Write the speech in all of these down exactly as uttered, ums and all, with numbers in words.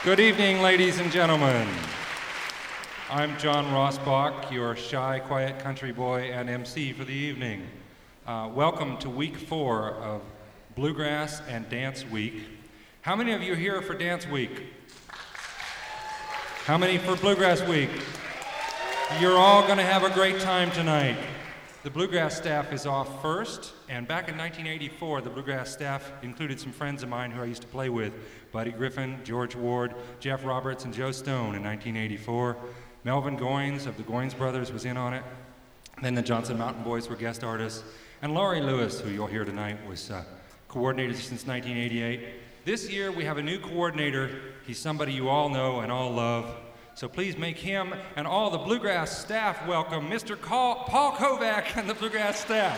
Good evening, ladies and gentlemen. I'm John Rossbach, your shy, quiet country boy and M C for the evening. Uh, welcome to week four of Bluegrass and Dance Week. How many of you are here for Dance Week? How many for Bluegrass Week? You're all going to have a great time tonight. The Bluegrass staff is off first, and back in nineteen eighty-four, the Bluegrass staff included some friends of mine who I used to play with, Buddy Griffin, George Ward, Jeff Roberts, and Joe Stone in nineteen eighty-four. Melvin Goins of the Goins Brothers was in on it. Then the Johnson Mountain Boys were guest artists. And Laurie Lewis, who you'll hear tonight, was uh, coordinated since nineteen eighty-eight. This year, we have a new coordinator. He's somebody you all know and all love. So please make him and all the Bluegrass staff welcome Mister Paul Kovac and the Bluegrass staff.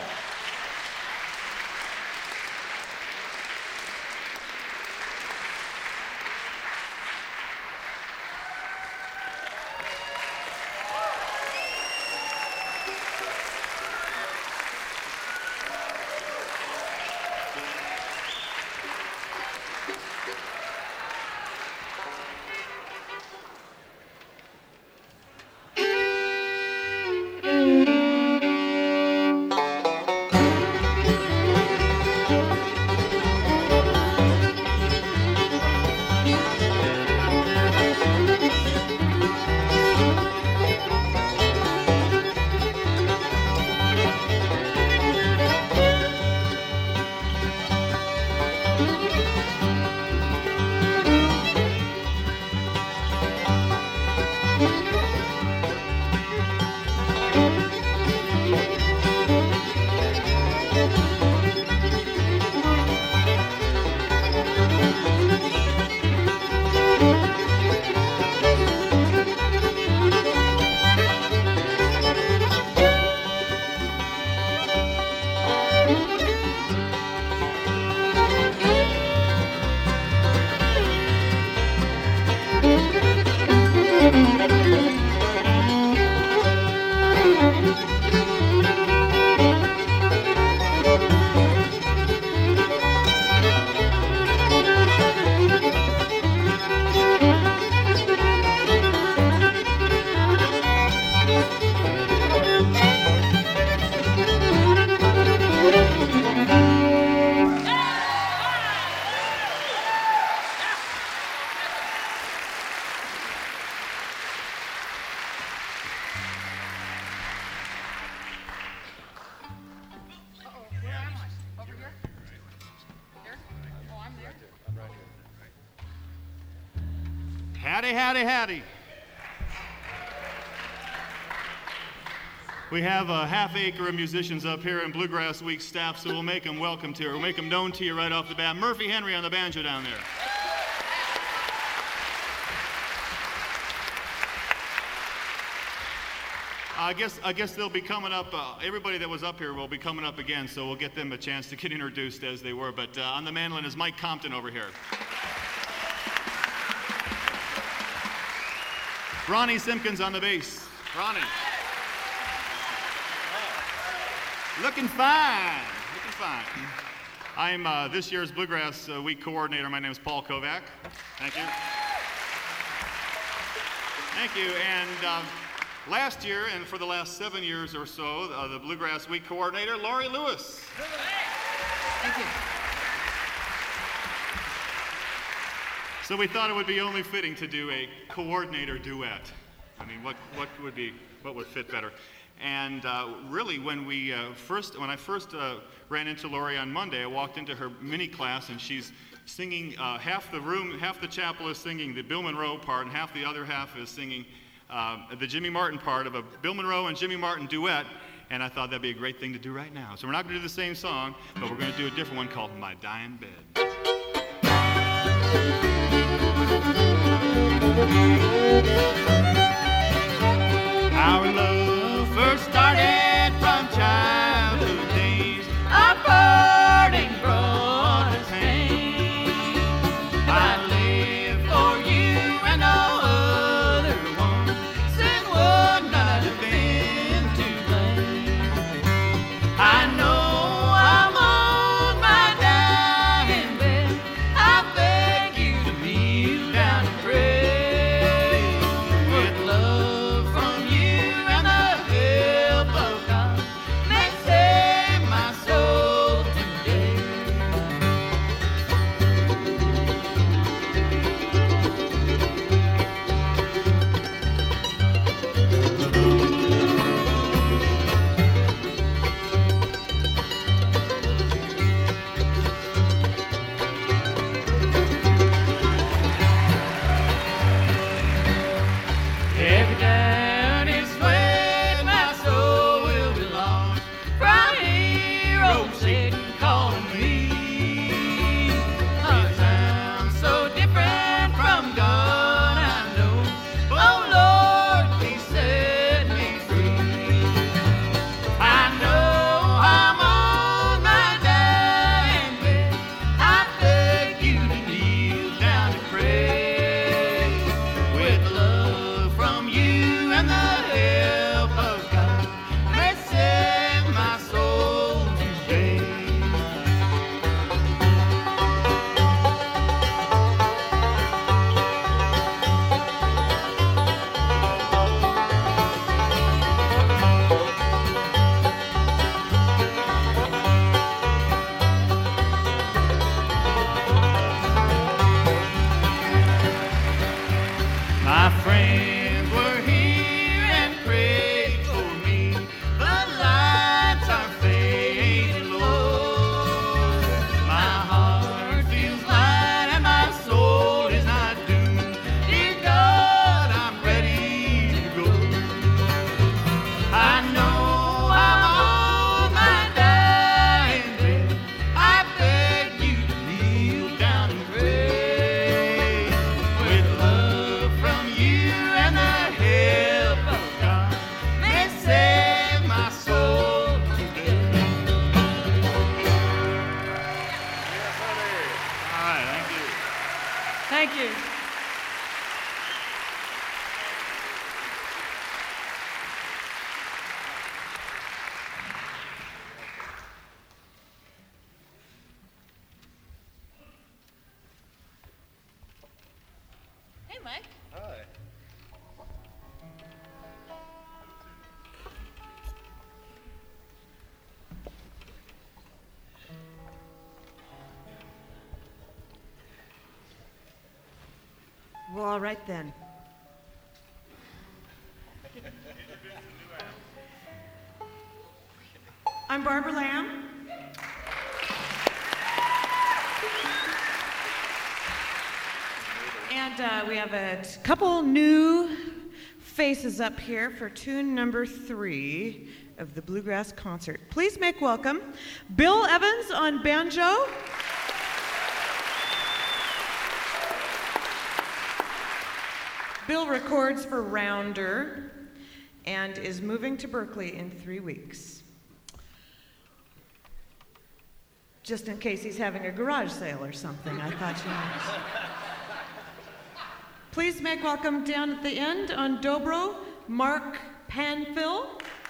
Howdy, howdy, howdy. We have a half acre of musicians up here in Bluegrass Week staff, so we'll make them welcome to you. We'll make them known to you right off the bat. Murphy Henry on the banjo down there. I guess I guess they'll be coming up. Uh, everybody that was up here will be coming up again, so we'll get them a chance to get introduced as they were. But uh, on the mandolin is Mike Compton over here. Ronnie Simpkins on the bass. Ronnie. Looking fine. Looking fine. I'm uh, this year's Bluegrass uh, Week coordinator. My name is Paul Kovac. Thank you. Thank you. And um, last year, and for the last seven years or so, uh, the Bluegrass Week coordinator, Laurie Lewis. Thank you. So we thought it would be only fitting to do a coordinator duet. I mean, what what would be what would fit better? And uh, really, when we uh, first when I first uh, ran into Laurie on Monday, I walked into her mini class, and she's singing. Uh, half the room, half the chapel is singing the Bill Monroe part, and half the other half is singing uh, the Jimmy Martin part of a Bill Monroe and Jimmy Martin duet. And I thought that'd be a great thing to do right now. So we're not going to do the same song, but we're going to do a different one called "My Dying Bed." Our love first started from childhood days. Our parting brought us pain. I live for you and no other one. Sin would not have been to blame. I know I'm on my dying bed. I beg you to kneel down and pray. Mike. Hi. Well, all right then. I'm Barbara Lamb. And uh, we have a t- couple new faces up here for tune number three of the Bluegrass Concert. Please make welcome Bill Evans on banjo. Bill records for Rounder and is moving to Berkeley in three weeks. Just in case he's having a garage sale or something, I thought you might. Please make welcome down at the end on dobro, Mark Panfill.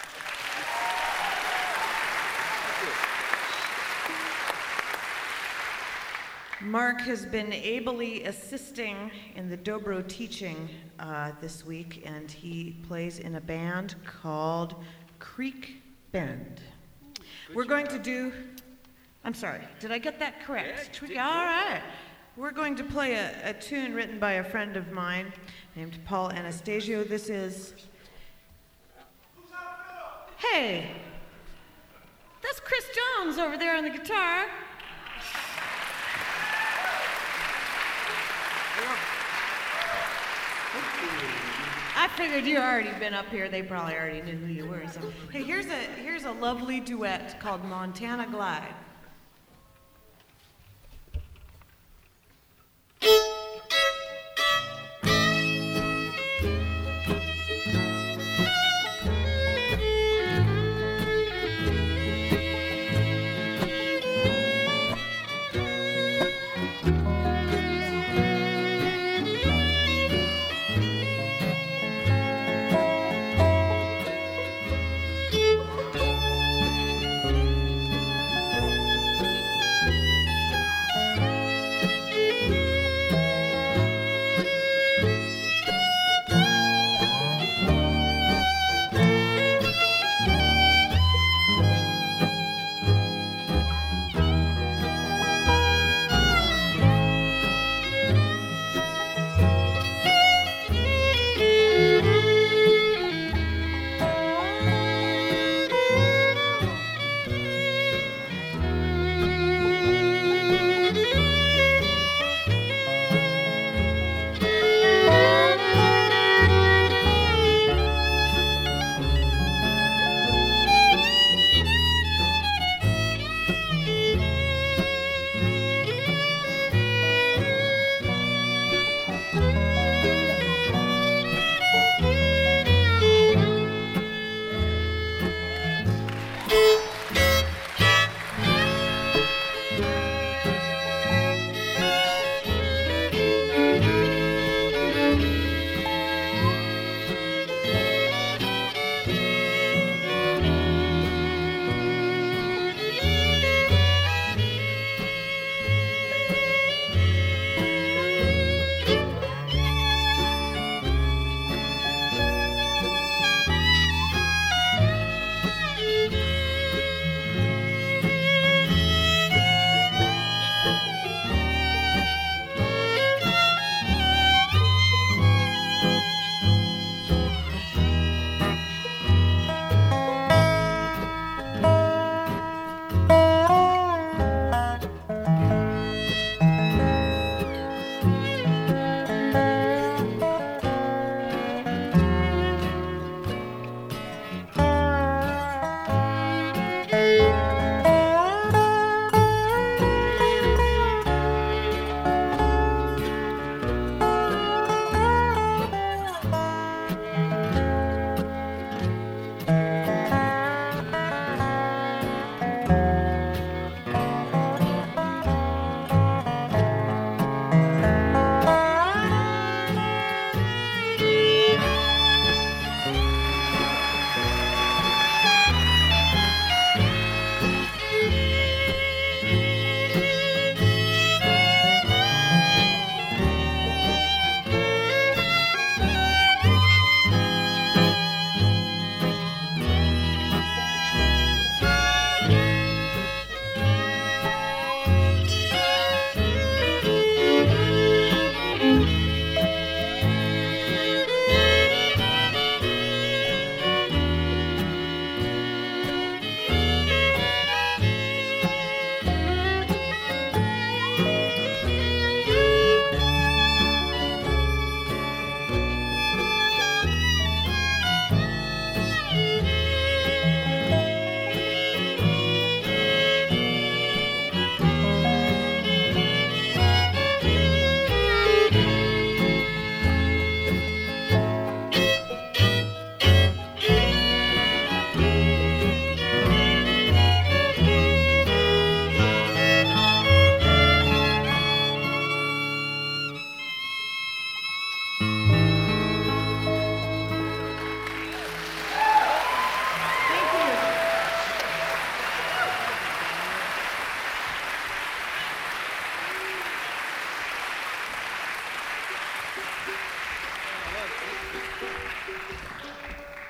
Mark has been ably assisting in the dobro teaching uh, this week, and he plays in a band called Creek Bend. Good We're job. going to do, I'm sorry, did I get that correct? Yeah, All right. We're going to play a, a tune written by a friend of mine named Paul Anastasio. This is, hey, that's Chris Jones over there on the guitar. I figured you already been up here. They probably already knew who you were. So, hey, here's a here's a lovely duet called Montana Glide.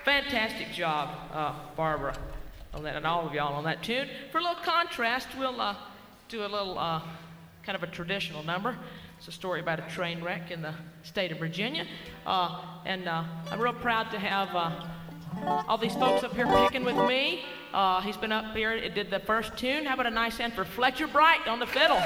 Fantastic job, uh, Barbara, on that, and all of y'all on that tune. For a little contrast, we'll uh, do a little uh, kind of a traditional number. It's a story about a train wreck in the state of Virginia. Uh, and uh, I'm real proud to have uh, all these folks up here picking with me. Uh, he's been up here, it did the first tune. How about a nice hand for Fletcher Bright on the fiddle?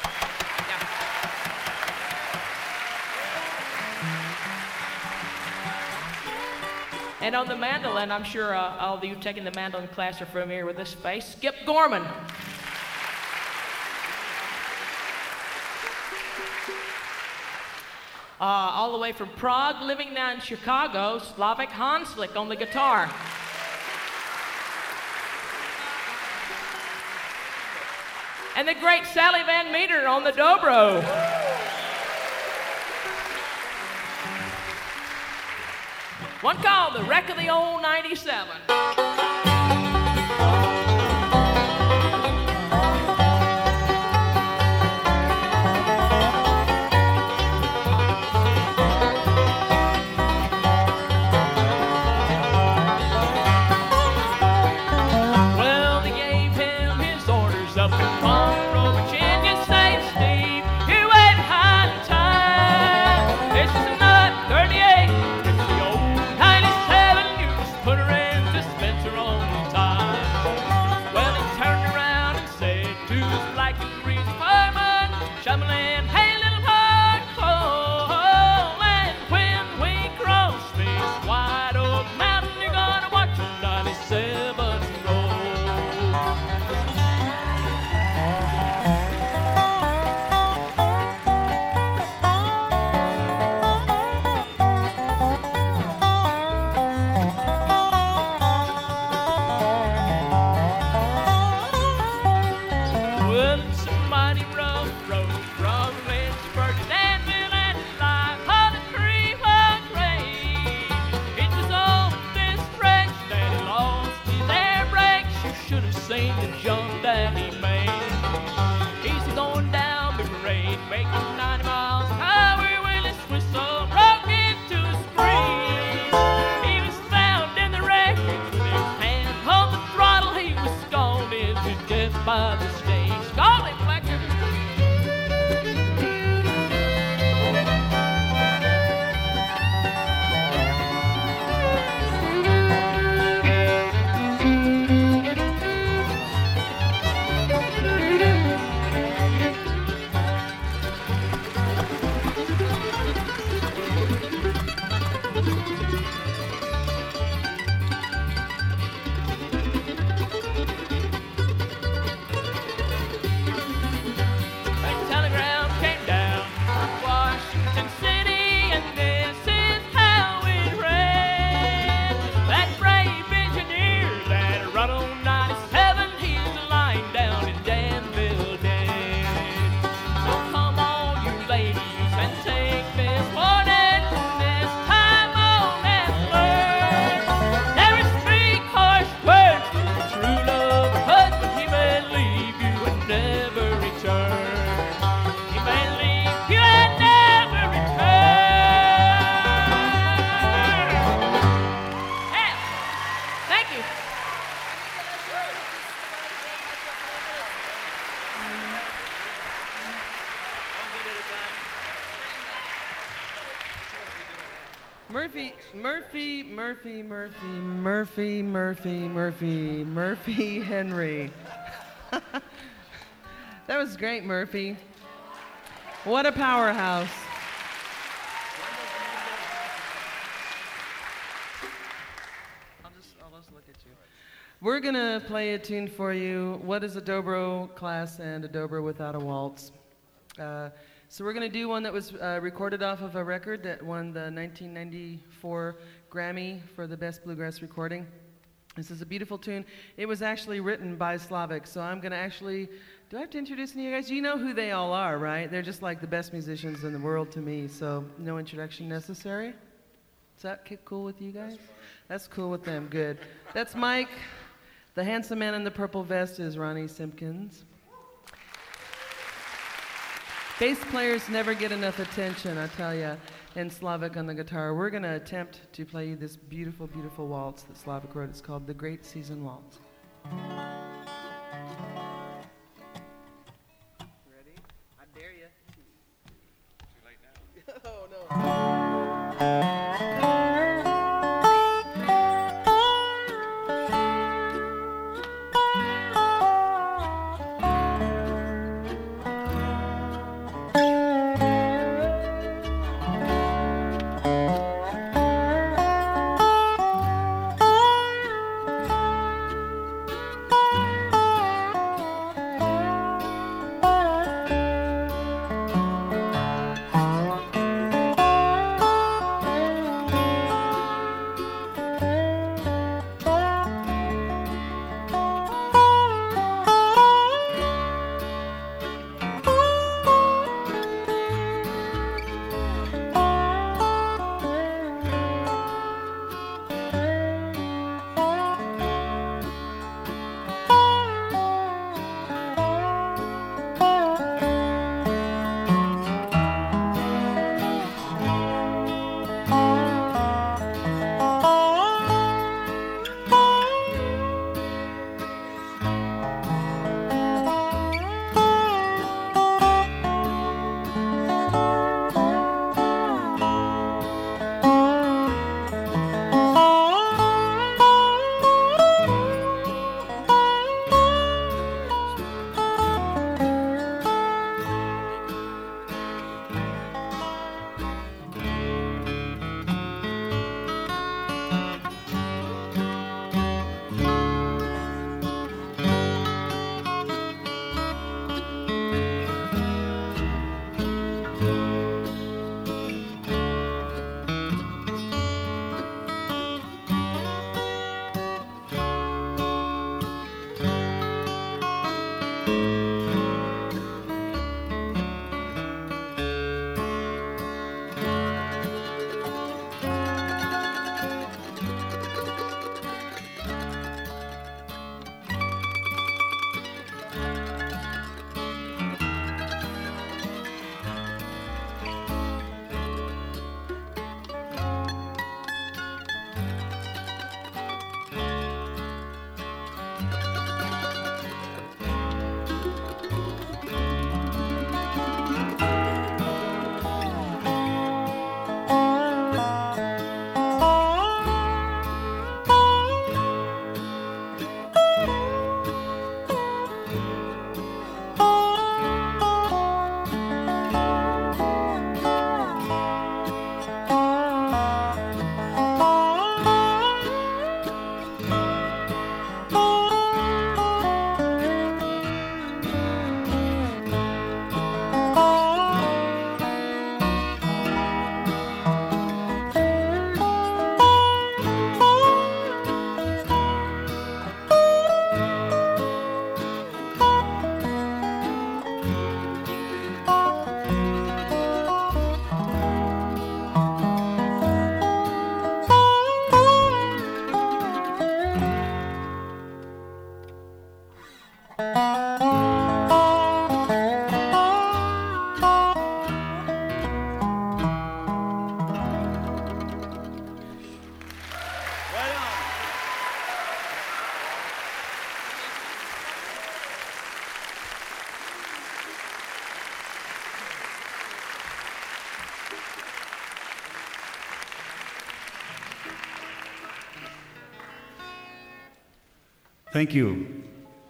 And on the mandolin, I'm sure uh, all of you taking the mandolin class are familiar with this face, Skip Gorman. Uh, all the way from Prague, living now in Chicago, Slavik Hanslik on the guitar. And the great Sally Van Meter on the dobro. One called The Wreck of the Old ninety-seven. Well, they gave him his orders up in Monroe, Virginia, saying, Steve, you ain't high time. This is a nut thirty-eight. Put her in dispenser on time. Well, he turned around and said to his black and greasy fireman, Shumlin, hey, little pug, oh, oh, and when we cross this wide oak mountain, you're gonna watch a ninety-seven roll. Seen the jump that he made. He's going down the grade, making ninety miles an hour when his whistle broke into a scream. He was found in the wreckage with his hand on the throttle. He was scorned into death by the stage. Call him, Fletcher. Murphy, Murphy, Murphy, Murphy, Murphy, Murphy, Murphy, Murphy Henry. That was great, Murphy. What a powerhouse. I'll just, I'll just look at you. We're gonna play a tune for you. What is a dobro class and a dobro without a waltz? Uh, So we're going to do one that was uh, recorded off of a record that won the nineteen ninety-four Grammy for the best bluegrass recording. This is a beautiful tune. It was actually written by Slavik, so I'm going to actually, do I have to introduce any of you guys? You know who they all are, right? They're just like the best musicians in the world to me, so no introduction necessary. Is that cool with you guys? That's cool with them, good. That's Mike. The handsome man in the purple vest is Ronnie Simpkins. Bass players never get enough attention, I tell you, and Slavic on the guitar. We're going to attempt to play you this beautiful, beautiful waltz that Slavic wrote. It's called The Great Season Waltz. Ready? I dare you. Too late now. Oh, no. Thank you.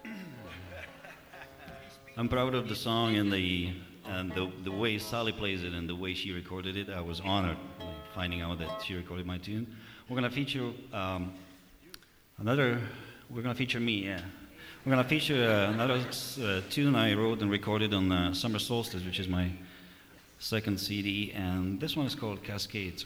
I'm proud of the song and the and the, the way Sally plays it and the way she recorded it. I was honored finding out that she recorded my tune. We're gonna feature um, another. We're gonna feature me. Yeah, we're gonna feature uh, another uh, tune I wrote and recorded on uh, Summer Solstice, which is my second C D, and this one is called Cascades.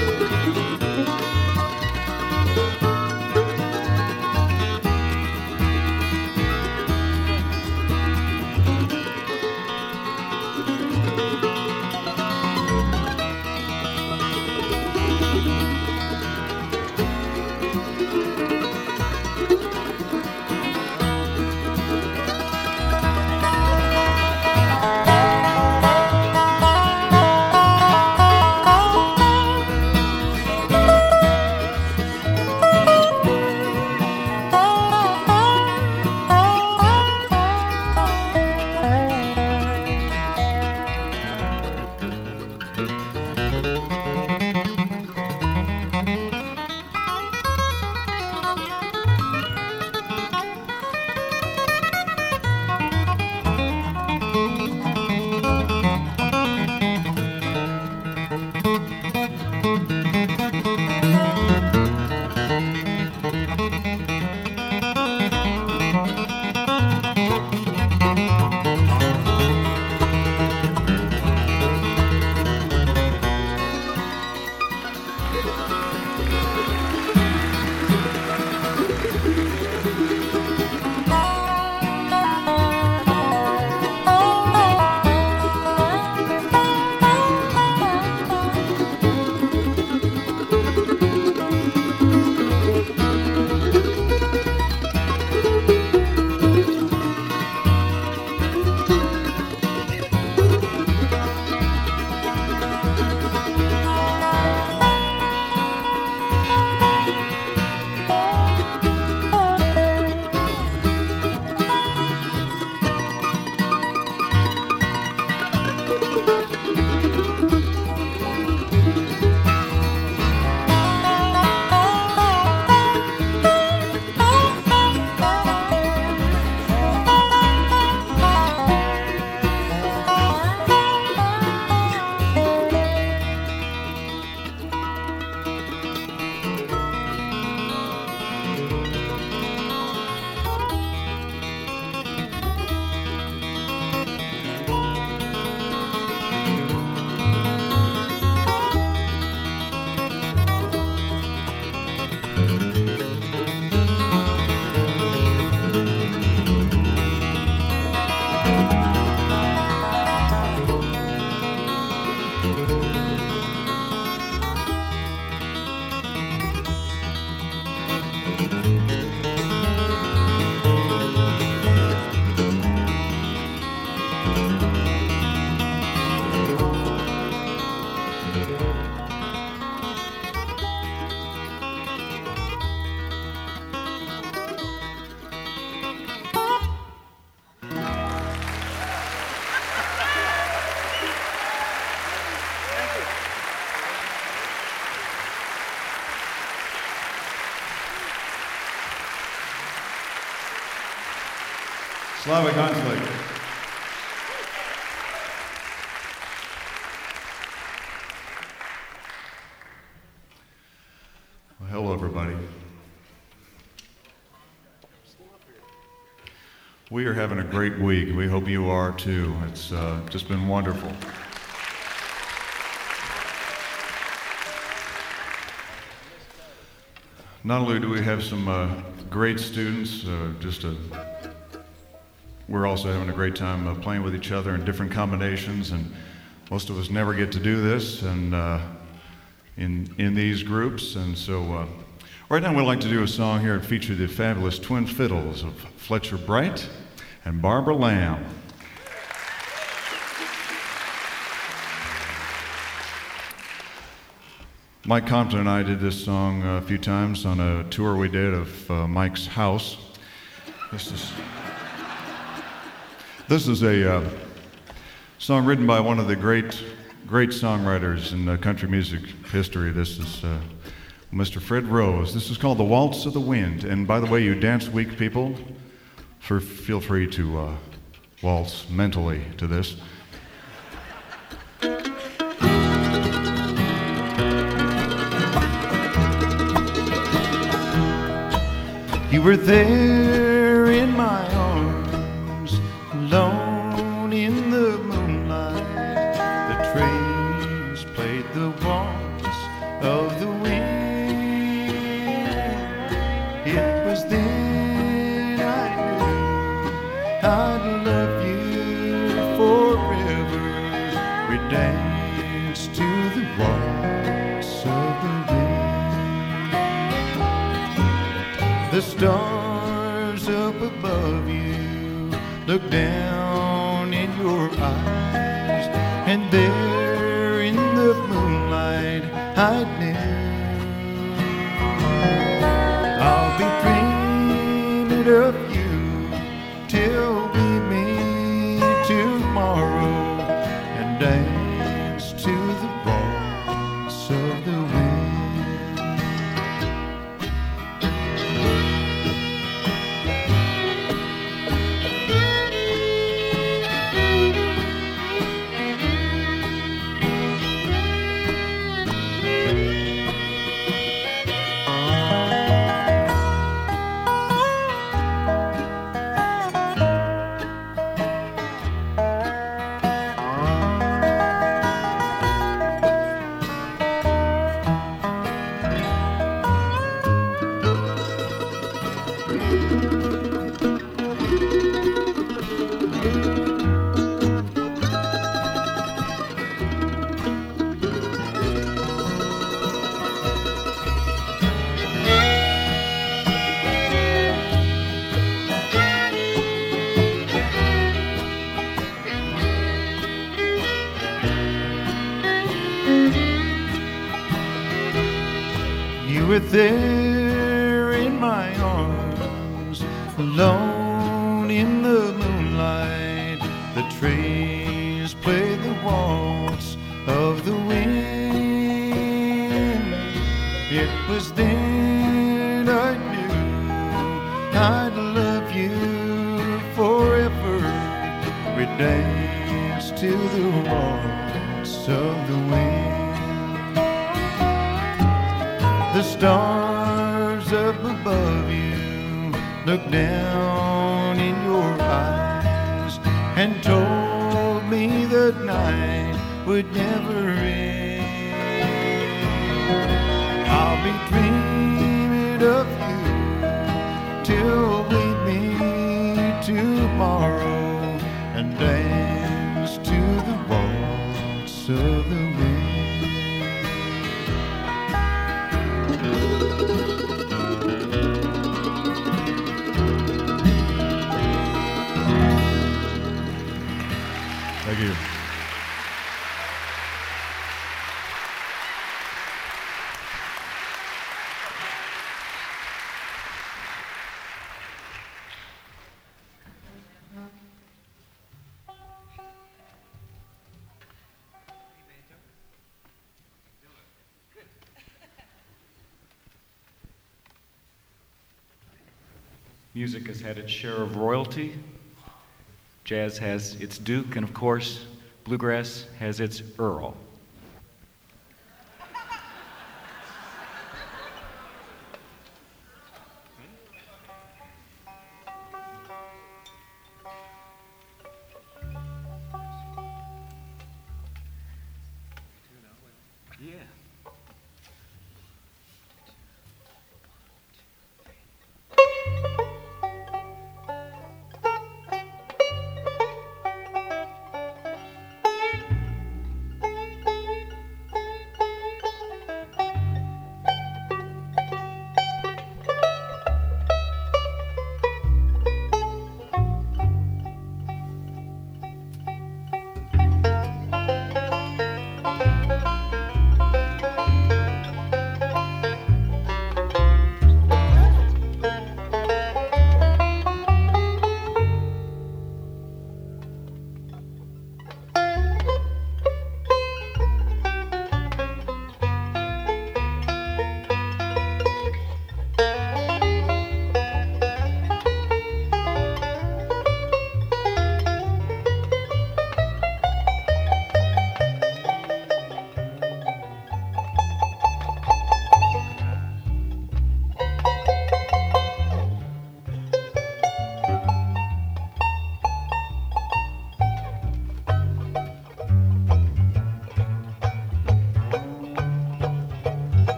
Slava Gonzlik. Well, hello, everybody. We are having a great week. We hope you are too. It's uh, just been wonderful. Not only do we have some uh, great students, uh, just a, we're also having a great time uh, playing with each other in different combinations, and most of us never get to do this and uh, in in these groups. And so uh, right now we'd like to do a song here that features the fabulous twin fiddles of Fletcher Bright and Barbara Lamb. Mike Compton and I did this song a few times on a tour we did of uh, Mike's house. This is this is a uh, song written by one of the great great songwriters in uh, country music history. This is uh, Mister Fred Rose. This is called "The Waltz of the Wind." And by the way, you Dance Week people, for, feel free to uh, waltz mentally to this. You were there in my arms, alone in the moonlight. The trees played the waltz of the wind. It was then I knew I'd love you forever. We danced to the waltz of the wind. The stars up above you look down in your eyes, and there in the moonlight I knew I'll be dreaming of you till we meet tomorrow and dance to the waltz of the wind. You were there in my arms, alone in the moonlight. The trees played the waltz of the wind. It was then I knew I'd love you forever. We danced to the waltz of the wind. The stars up above you looked down in your eyes and told me that night would never end. I'll be dreaming of you till we meet tomorrow and dance to the waltz of the wind. Thank you. Music has had its share of royalty. Jazz has its Duke, and of course, bluegrass has its Earl. Yeah.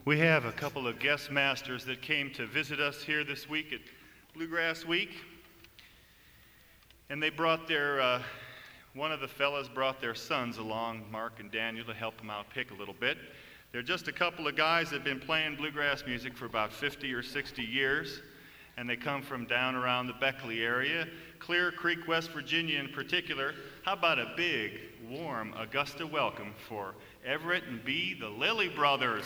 We have a couple of guest masters that came to visit us here this week at Bluegrass Week. And they brought their, uh, one of the fellas brought their sons along, Mark and Daniel, to help them out pick a little bit. They're just a couple of guys that have been playing bluegrass music for about fifty or sixty years. And they come from down around the Beckley area, Clear Creek, West Virginia in particular. How about a big, warm Augusta welcome for Everett and Bea, the Lilly Brothers.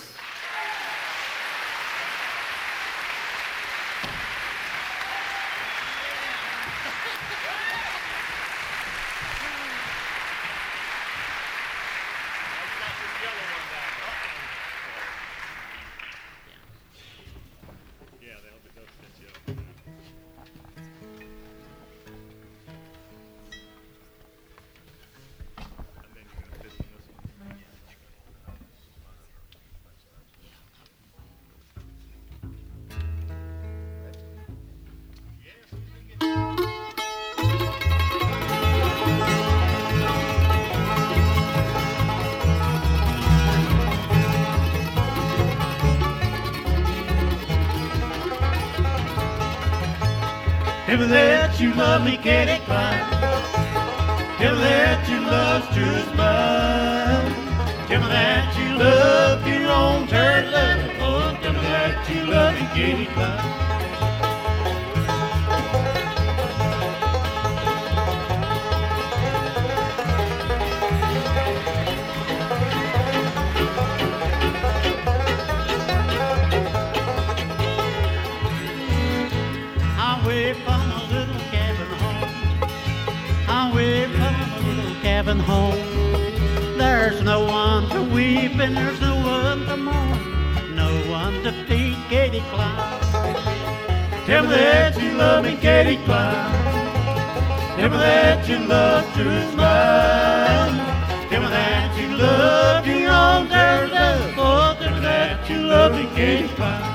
Tell me that you love me, Katie Klein. Tell me that your love's true as mine. Tell me that you love your own turtle love. Oh, tell me that you love me, Katie Klein. Cabin home. There's no one to weep and there's no one to mourn, no one to feed Katie Klein. Tell me that you love me, Katie Klein. Tell me that your love true as mine. Tell me that you love your own turtle love. Oh, tell me that you love me, Katie Klein.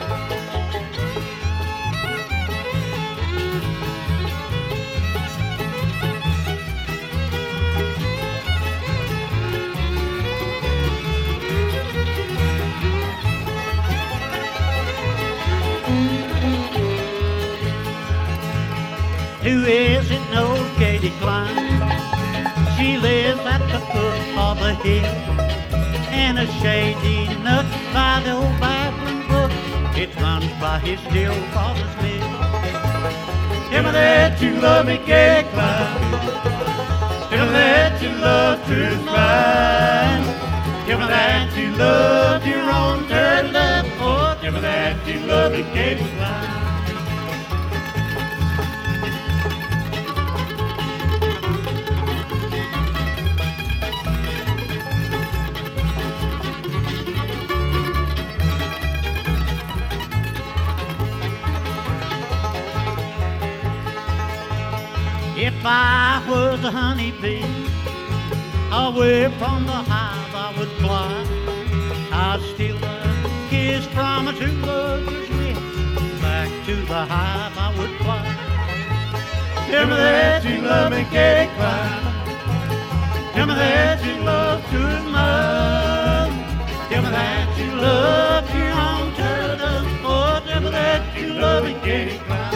Who is it knows Katie Klein? She lives at the foot of the hill, in a shady nook by the old Bible book. It runs by his dear father's mill. Tell me that you love me, Katie Klein. Tell me that your love true as mine. Tell me that you love your own turtle love. Oh, tell me that you love me, Katie Klein. If I was a honeybee, away from the hive I would fly. I'd steal a kiss from a true lover's lips, back to the hive I would fly. Tell me that you love me, Katie Klein. Tell me that your love true as mine. Tell me that you love your own turtle. Oh, tell me that you love me, Katie Klein.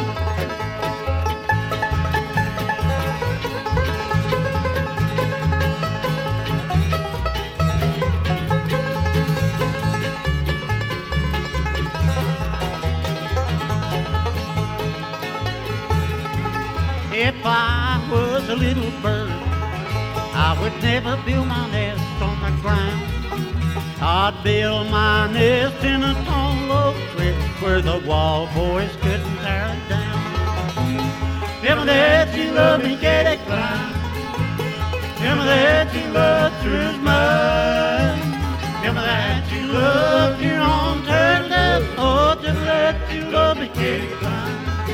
If I was a little bird, I would never build my nest on the ground. I'd build my nest in a tall oak tree where the wild boys couldn't tear it down. Tell me that you love me, Katie Klein. Tell me that you love true as mine. Tell me that you love your own turtle love. Oh, tell me that you love me, Katie Klein.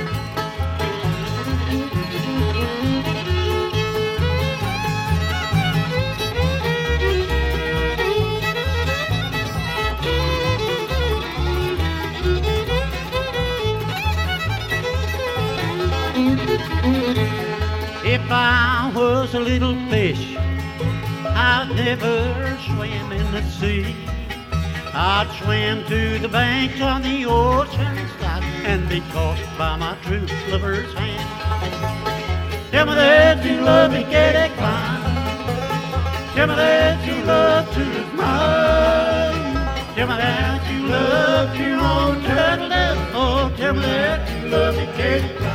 If I was a little fish, I'd never swim in the sea. I'd swim to the banks on the ocean side and be caught by my true lover's hand. Tell me that you love me, Katie Klein. Tell me that you love to mine. Tell me that you love your own turtle dove. Oh, tell me that you love me, Katie Klein.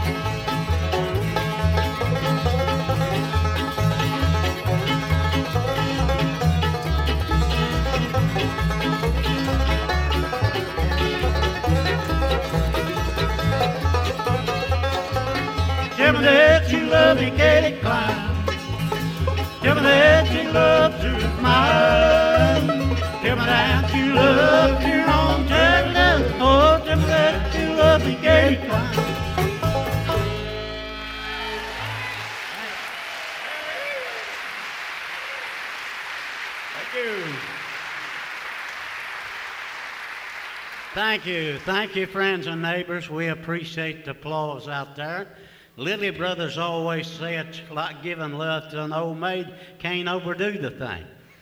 Tell me that you love me, Katie Klein. Tell me that you love to mine. Tell me that you love your own turtle dove. Oh, tell me that you love me, Katie Klein. Thank you. Thank you. Thank you, friends and neighbors. We appreciate the applause out there. Lily Brothers always say it's like giving love to an old maid, can't overdo the thing.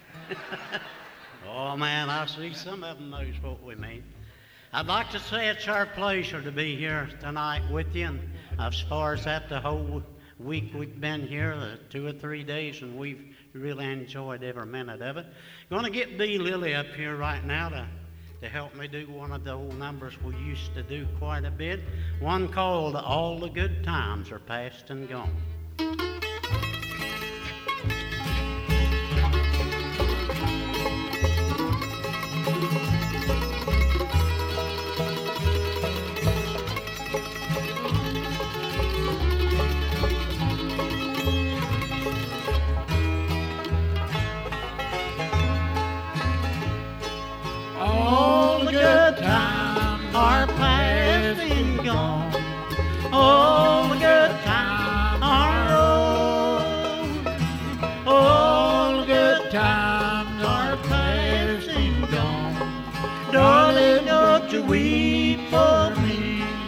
Oh man, I see some of them knows what we mean. I'd like to say it's our pleasure to be here tonight with you, and as far as that, the whole week we've been here, the two or three days, and we've really enjoyed every minute of it. Going to get B. Lily up here right now to to help me do one of the old numbers we used to do quite a bit, one called All the Good Times Are Past and Gone. All the good times are past and gone. All the good times are old. All the good times are past and gone. Darling, don't you weep for me.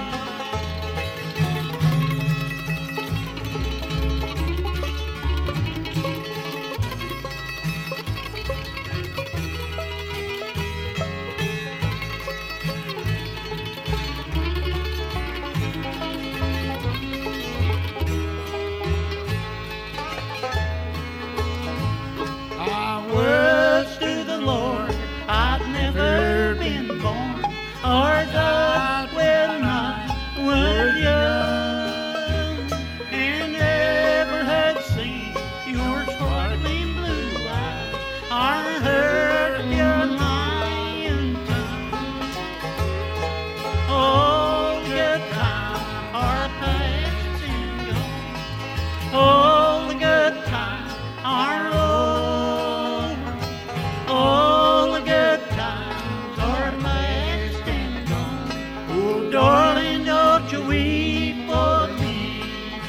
Or died when I was young, and never had seen your sparkling blue eyes, or heard your lying tongue. All the good times are past and gone. All the good times are over. All the good times are past. Oh, darling, don't you weep for me.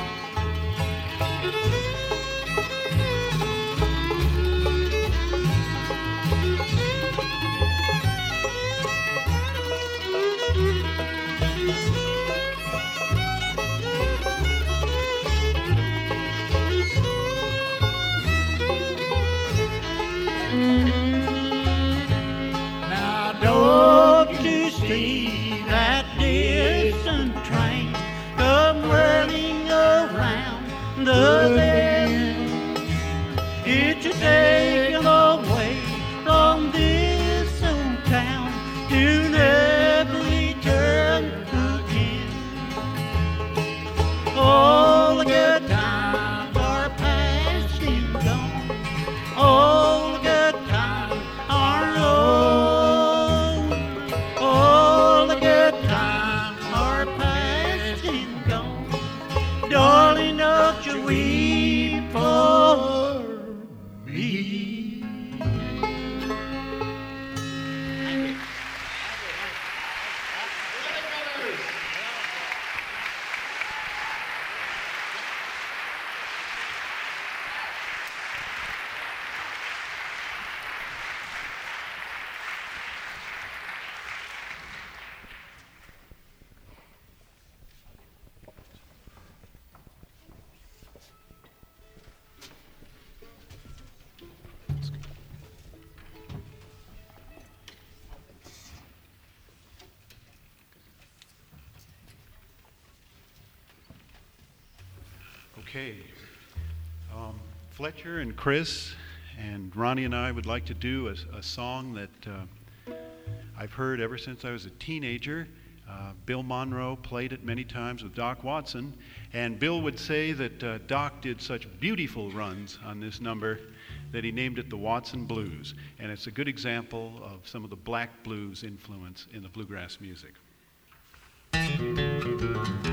Now, don't you see that distant train come whirling around the bend? It's a taken away from this old town to never return again. All the good times are past and gone. All the good times are old. All the good times are past and gone. Darling, don't you weep for me. Thank you. Okay. Um, Fletcher and Chris and Ronnie and I would like to do a, a song that uh, I've heard ever since I was a teenager. Uh, Bill Monroe played it many times with Doc Watson, and Bill would say that uh, Doc did such beautiful runs on this number that he named it the Watson Blues, and it's a good example of some of the black blues influence in the bluegrass music.